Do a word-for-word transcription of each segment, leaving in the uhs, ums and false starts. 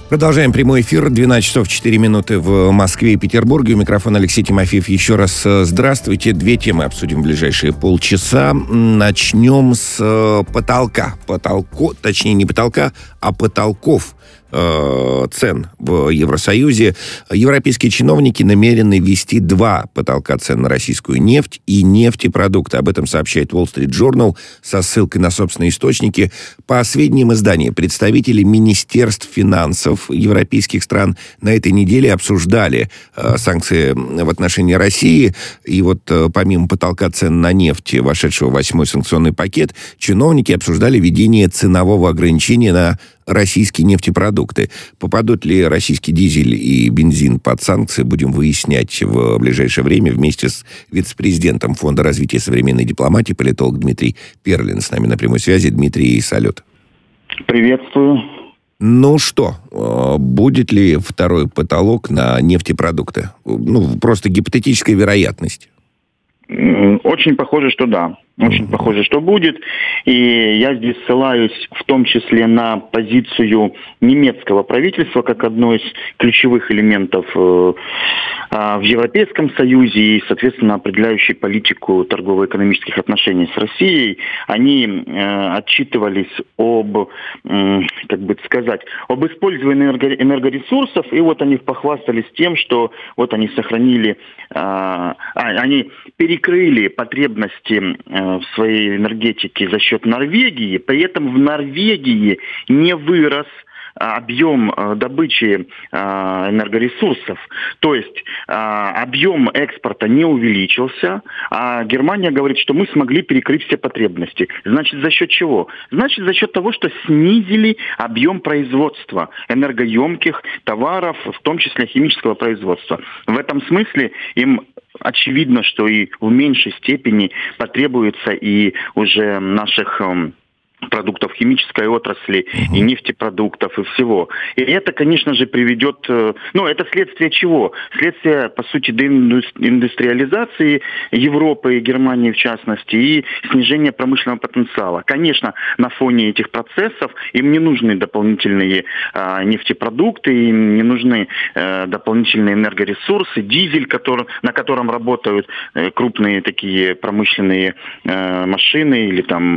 Продолжаем прямой эфир. двенадцать часов четыре минуты в Москве и Петербурге. У микрофона Алексей Тимофеев. Еще раз здравствуйте. Две темы обсудим в ближайшие полчаса. Начнем с потолка. Потолко, точнее, не потолка, а потолков э, цен в Евросоюзе. Европейские чиновники намерены ввести два потолка цен на российскую нефть и нефтепродукты. Об этом сообщает Wall Street Journal со ссылкой на собственные источники. По сведениям издания, представители министерств финансов европейских стран на этой неделе обсуждали э, санкции в отношении России. И вот э, помимо потолка цен на нефть, вошедшего в восьмой санкционный пакет, чиновники обсуждали введение ценового ограничения на российские нефтепродукты. Попадут ли российский дизель и бензин под санкции, будем выяснять в ближайшее время вместе с вице-президентом Фонда развития современной дипломатии, политолог Дмитрий Перлин. С нами на прямой связи. Дмитрий, салют. Приветствую. Ну что, будет ли второй потолок на нефтепродукты? Ну, просто гипотетическая вероятность. Очень похоже, что да. Очень похоже, что будет. И я здесь ссылаюсь в том числе на позицию немецкого правительства как одно из ключевых элементов э, э, в Европейском Союзе и, соответственно, определяющей политику торгово-экономических отношений с Россией. Они э, отчитывались об, э, как бы сказать, об использовании энерго- энергоресурсов, и вот они похвастались тем, что вот они сохранили, э, а, они перекрыли потребности э, в своей энергетике за счет Норвегии, при этом в Норвегии не вырос объем добычи энергоресурсов. То есть объем экспорта не увеличился, а Германия говорит, что мы смогли перекрыть все потребности. Значит, за счет чего? Значит, за счет того, что снизили объем производства энергоемких товаров, в том числе химического производства. В этом смысле им очевидно, что и в меньшей степени потребуется и уже наших продуктов химической отрасли, и нефтепродуктов, и всего. И это, конечно же, приведет... Ну, это следствие чего? Следствие, по сути, деиндустриализации Европы и Германии, в частности, и снижения промышленного потенциала. Конечно, на фоне этих процессов им не нужны дополнительные а, нефтепродукты, им не нужны а, дополнительные энергоресурсы, дизель, который, на котором работают а, крупные такие промышленные а, машины или там...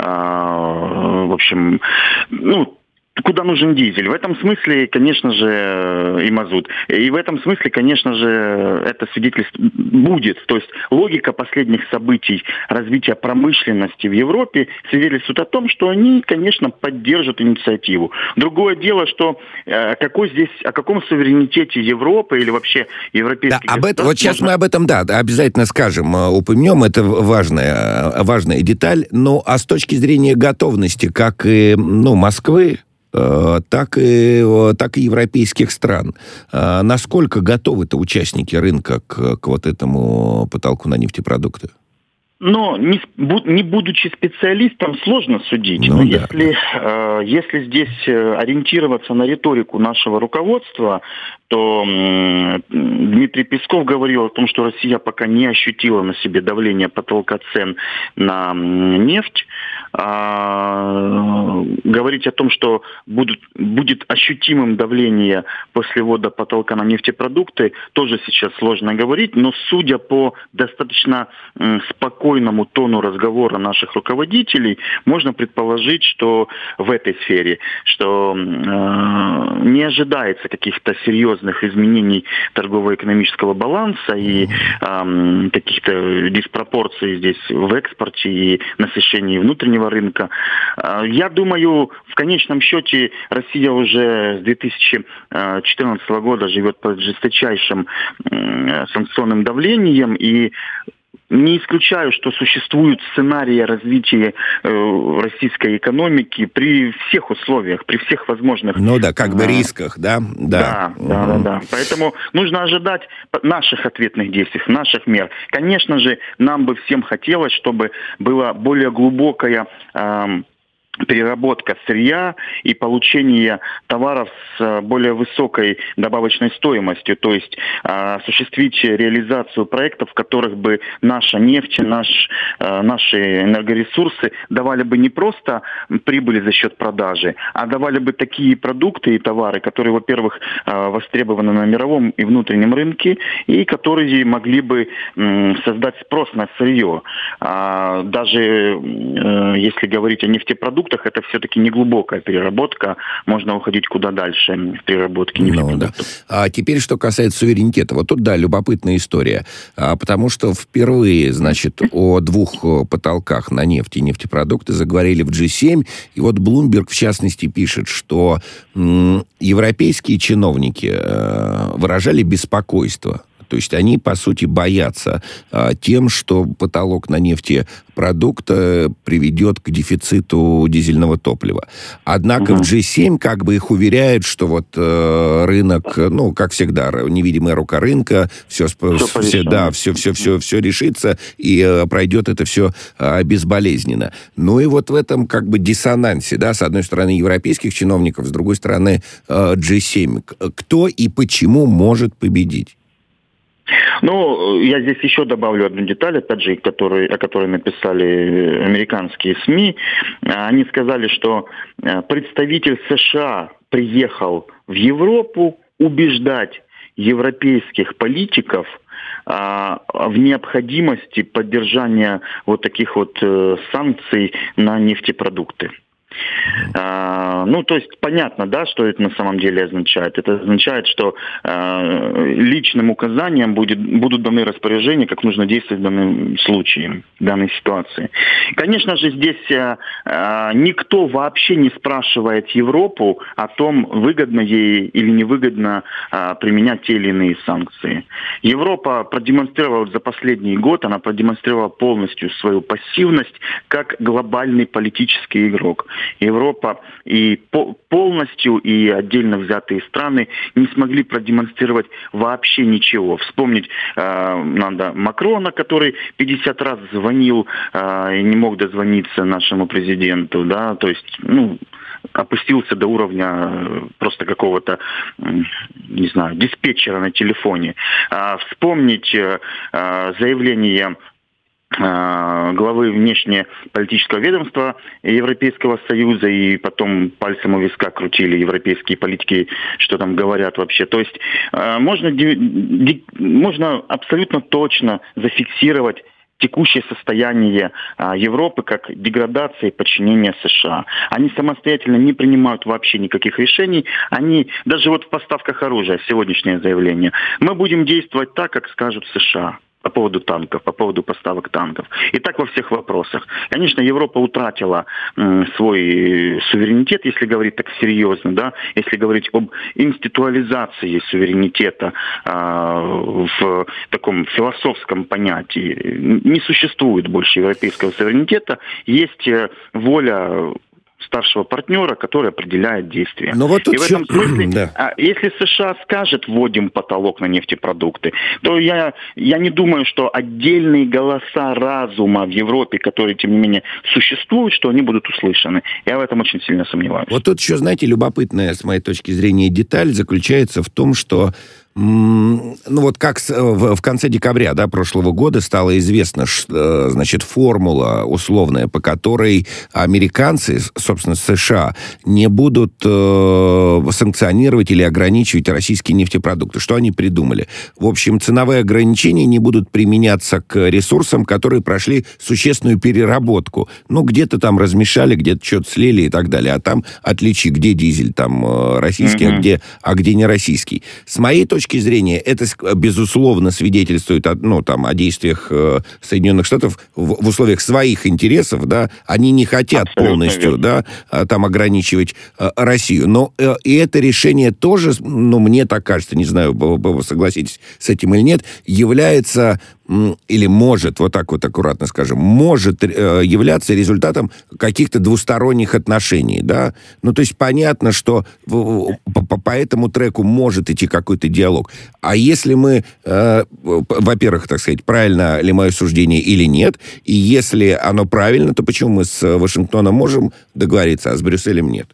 А, в общем, ну, куда нужен дизель? В этом смысле, конечно же, и мазут. И в этом смысле, конечно же, это свидетельство будет. То есть логика последних событий развития промышленности в Европе свидетельствует о том, что они, конечно, поддержат инициативу. Другое дело, что какой здесь, о каком суверенитете Европы или вообще европейских да, об этом, вот сейчас можно... мы об этом, да, обязательно скажем, упомянем, это важная, важная деталь. Ну, а с точки зрения готовности, как и, ну, Москвы, так и, так и европейских стран. Насколько готовы-то участники рынка к, к вот этому потолку на нефтепродукты? Но не, не будучи специалистом, сложно судить. Ну, Но да, если, да. э, если здесь ориентироваться на риторику нашего руководства, то э, Дмитрий Песков говорил о том, что Россия пока не ощутила на себе давление потолка цен на нефть. А, говорить о том, что будут, будет ощутимым давление после ввода потолка на нефтепродукты, тоже сейчас сложно говорить, но судя по достаточно э, спокойному тону разговора наших руководителей, можно предположить, что в этой сфере, что э, не ожидается каких-то серьезных изменений торгово-экономического баланса и э, каких-то диспропорций здесь в экспорте и насыщении внутреннего рынка. Я думаю, в конечном счете Россия уже с две тысячи четырнадцатого года живет под жесточайшим санкционным давлением, и не исключаю, что существуют сценарии развития э, российской экономики при всех условиях, при всех возможных... Ну да, как бы рисках, да? Да, да, угу. да, да, да. Поэтому нужно ожидать наших ответных действий, наших мер. Конечно же, нам бы всем хотелось, чтобы была более глубокая... Э, переработка сырья и получение товаров с более высокой добавочной стоимостью, то есть а, осуществить реализацию проектов, в которых бы наша нефть, наш, а, наши энергоресурсы давали бы не просто прибыли за счет продажи, а давали бы такие продукты и товары, которые, во-первых, а, востребованы на мировом и внутреннем рынке, и которые могли бы м, создать спрос на сырье. А, даже э, если говорить о нефтепродуктах, это все-таки не глубокая переработка, можно уходить куда дальше в переработке нефтепродуктов. Ну, да. А теперь, что касается суверенитета. Вот тут, да, любопытная история. А, потому что впервые, значит, о двух потолках на нефть и нефтепродукты заговорили в джи семь. И вот Bloomberg, в частности, пишет, что м, европейские чиновники э, выражали беспокойство. То есть они, по сути, боятся а, тем, что потолок на нефтепродукты приведет к дефициту дизельного топлива. Однако угу. в джи семь как бы их уверяют, что вот э, рынок, ну, как всегда, невидимая рука рынка, все, все, все, да, все, все, все, все решится, и э, пройдет это все э, безболезненно. Ну и вот в этом как бы диссонансе, да, с одной стороны европейских чиновников, с другой стороны э, джи семь. Кто и почему может победить? Ну, я здесь еще добавлю одну деталь, опять же, который, о которой написали американские СМИ. Они сказали, что представитель США приехал в Европу убеждать европейских политиков а, в необходимости поддержания вот таких вот э, санкций на нефтепродукты. А, ну, то есть понятно, да, что это на самом деле означает. Это означает, что а, личным указаниям будет, будут даны распоряжения, как нужно действовать в данном случае, в данной ситуации. Конечно же, здесь а, а, никто вообще не спрашивает Европу о том, выгодно ей или невыгодно а, применять те или иные санкции. Европа продемонстрировала за последний год, она продемонстрировала полностью свою пассивность как глобальный политический игрок. Европа и по- полностью, и отдельно взятые страны не смогли продемонстрировать вообще ничего. Вспомнить э, надо Макрона, который пятьдесят раз звонил э, и не мог дозвониться нашему президенту, да, то есть, ну, опустился до уровня просто какого-то, не знаю, диспетчера на телефоне. А, вспомнить а, заявление главы внешнеполитического ведомства Европейского Союза, и потом пальцем у виска крутили европейские политики, что там говорят вообще. То есть можно, можно абсолютно точно зафиксировать текущее состояние а, Европы как деградация и подчинение США. Они самостоятельно не принимают вообще никаких решений. Они, даже вот в поставках оружия, сегодняшнее заявление, мы будем действовать так, как скажут США. По поводу танков, по поводу поставок танков. И так во всех вопросах. Конечно, Европа утратила м, свой суверенитет, если говорить так серьезно, да, если говорить об институализации суверенитета а, в таком философском понятии. Не существует больше европейского суверенитета, есть воля старшего партнера, который определяет действия. Но вот тут и в этом смысле, да. если США скажет, вводим потолок на нефтепродукты, то я, я не думаю, что отдельные голоса разума в Европе, которые, тем не менее, существуют, что они будут услышаны. Я в этом очень сильно сомневаюсь. Вот тут еще, знаете, любопытная, с моей точки зрения, деталь заключается в том, что ну вот как в конце декабря, да, прошлого года стало известно, что, значит, формула условная, по которой американцы, собственно, США, не будут э, санкционировать или ограничивать российские нефтепродукты. Что они придумали? В общем, ценовые ограничения не будут применяться к ресурсам, которые прошли существенную переработку. Ну, где-то там размешали, где-то что-то слили и так далее. А там отличие, где дизель там российский, mm-hmm. а где, а где не российский. С моей точки точки зрения, это, безусловно, свидетельствует о, ну, там, о действиях э, Соединенных Штатов в, в условиях своих интересов, да, они не хотят Абсолютно полностью, верно. да, там, ограничивать э, Россию. Но э, и это решение тоже, ну, мне так кажется, не знаю, вы согласитесь с этим или нет, является или может, вот так вот аккуратно скажем, может являться результатом каких-то двусторонних отношений, да? Ну, то есть понятно, что по этому треку может идти какой-то диалог. А если мы, во-первых, так сказать, правильно ли мое суждение или нет, и если оно правильно, то почему мы с Вашингтоном можем договориться, а с Брюсселем нет?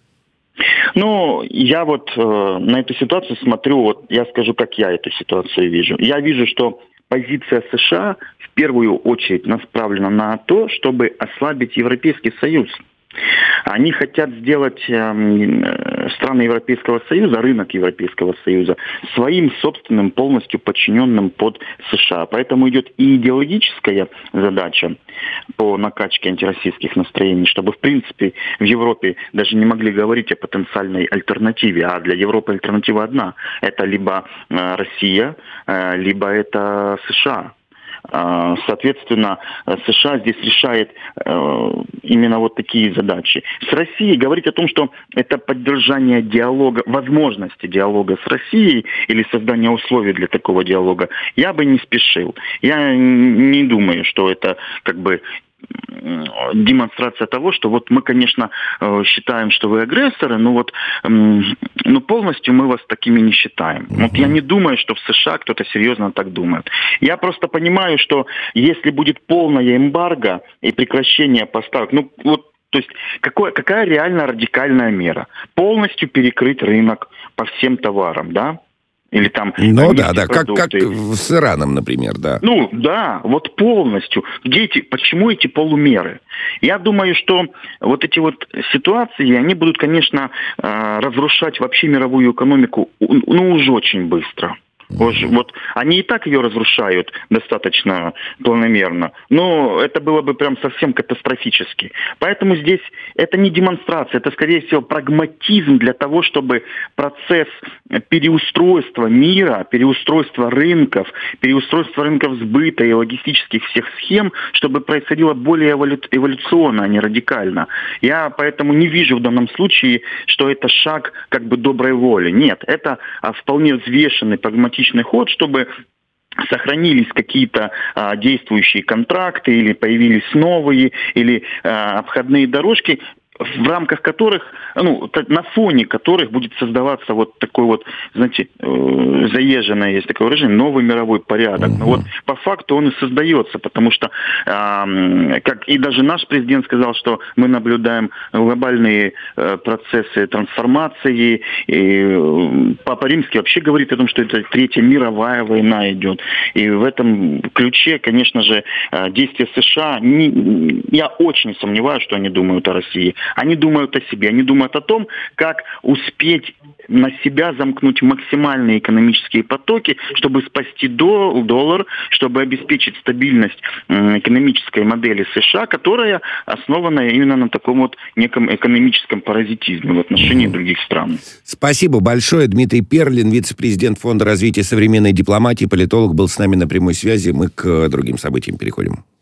Ну, я вот э, на эту ситуацию смотрю, вот я скажу, как я эту ситуацию вижу. Я вижу, что позиция США в первую очередь направлена на то, чтобы ослабить Европейский Союз. Они хотят сделать э, страны Европейского Союза, рынок Европейского Союза, своим собственным, полностью подчиненным под США. Поэтому идет и идеологическая задача по накачке антироссийских настроений, чтобы, в принципе, в Европе даже не могли говорить о потенциальной альтернативе. А для Европы альтернатива одна. Это либо э, Россия, э, либо это США. Соответственно, США здесь решает э, именно вот такие задачи. С Россией говорить о том, что это поддержание диалога, возможности диалога с Россией или создание условий для такого диалога, я бы не спешил. Я не думаю, что это как бы демонстрация того, что вот мы, конечно, считаем, что вы агрессоры, но вот ну, полностью мы вас такими не считаем. Mm-hmm. Вот я не думаю, что в США кто-то серьезно так думает. Я просто понимаю, что если будет полная эмбарго и прекращение поставок, ну вот, то есть какое, какая реально радикальная мера? Полностью перекрыть рынок по всем товарам, да? Или там... Ну да, да, как, как с Ираном, например, да. Ну да, вот полностью. Где эти, почему эти полумеры? Я думаю, что вот эти вот ситуации, они будут, конечно, разрушать вообще мировую экономику, ну, уже очень быстро. Mm-hmm. Вот они и так ее разрушают достаточно планомерно, но это было бы прям совсем катастрофически. Поэтому здесь это не демонстрация, это, скорее всего, прагматизм для того, чтобы процесс переустройства мира, переустройства рынков, переустройства рынков сбыта и логистических всех схем, чтобы происходило более эволюционно, а не радикально. Я поэтому не вижу в данном случае, что это шаг как бы доброй воли. Нет, это вполне взвешенный, прагматичный ход, чтобы сохранились какие-то а, действующие контракты или появились новые, или а, обходные дорожки, в рамках которых, ну, на фоне которых будет создаваться вот такой вот, знаете, э, заезженное есть такое выражение, новый мировой порядок. Но вот по факту он и создается, потому что, э, как и даже наш президент сказал, что мы наблюдаем глобальные э, процессы трансформации, и э, Папа Римский вообще говорит о том, что это Третья мировая война идет. И в этом ключе, конечно же, действия США, не, я очень сомневаюсь, что они думают о России. Они думают о себе, они думают о том, как успеть на себя замкнуть максимальные экономические потоки, чтобы спасти дол- доллар, чтобы обеспечить стабильность э, экономической модели США, которая основана именно на таком вот неком экономическом паразитизме в отношении mm-hmm. других стран. Спасибо большое. Дмитрий Перлин, вице-президент Фонда развития современной дипломатии, политолог, был с нами на прямой связи. Мы к другим событиям переходим.